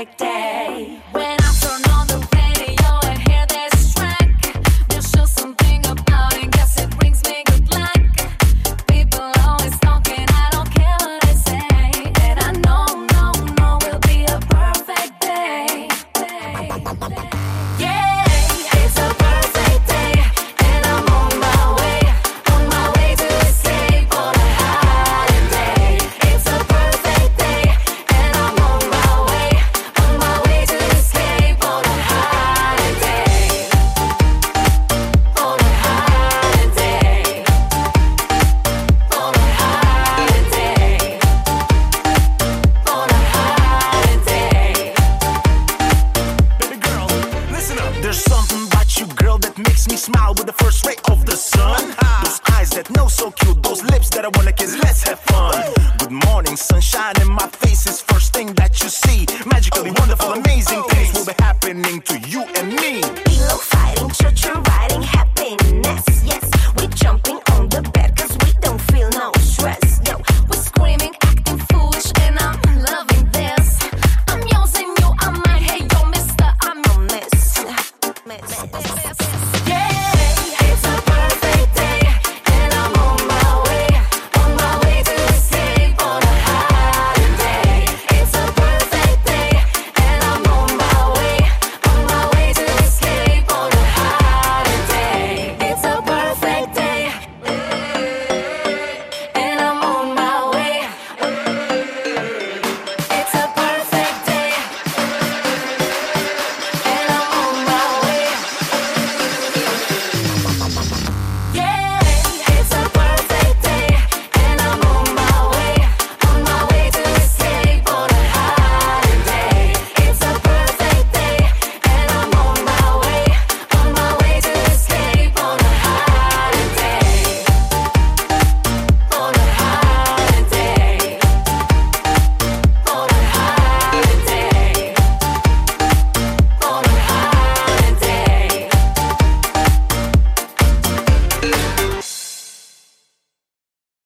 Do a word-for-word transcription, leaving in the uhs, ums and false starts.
perfect day. When I turn on the radio and hear this track, there's just something about it, guess it brings me good luck. People always talking, I don't care what they say, and I know, no, no, will be a perfect day. Yeah, it's a perfect day, and I'm on my way, on my way to escape on a holiday. It's a perfect day, and I'm on my way, on my way to escape on a holiday. On a holiday. On a holiday. On a holiday. Baby girl, listen up. There's something about you, girl, that makes me smile with the first ray of the sun. Those eyes that know so cute, those lips that I wanna kiss, let's have fun. Good morning, sunshine in my face is first thing that you see. Magically wonderful,